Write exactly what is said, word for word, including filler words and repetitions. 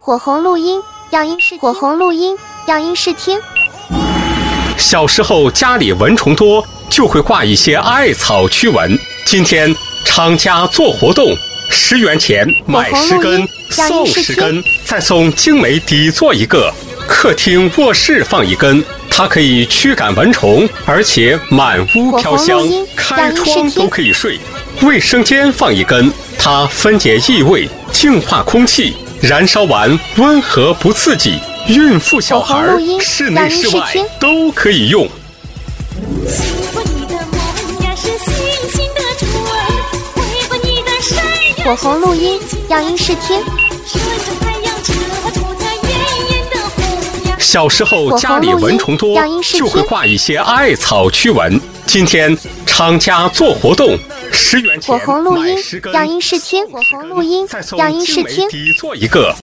火红录音，样音试火红录音，样音试听。 小时候家里蚊虫多，就会挂一些艾草驱蚊。今天厂家做活动，十元钱买十根，送十根，再送精美底座一个。客厅、卧室放一根，它可以驱赶蚊虫，而且满屋飘香，开窗都可以睡。卫生间放一根，它分解异味，净化空气，燃烧完温和不刺激，孕妇小孩室内室外都可以用。 火红录音，样音试听。 小时候家里蚊虫多，就会挂一些艾草驱蚊。今天厂家做活动，十元钱买十根， 样音试听。火红录音，样音试听。 底座一个。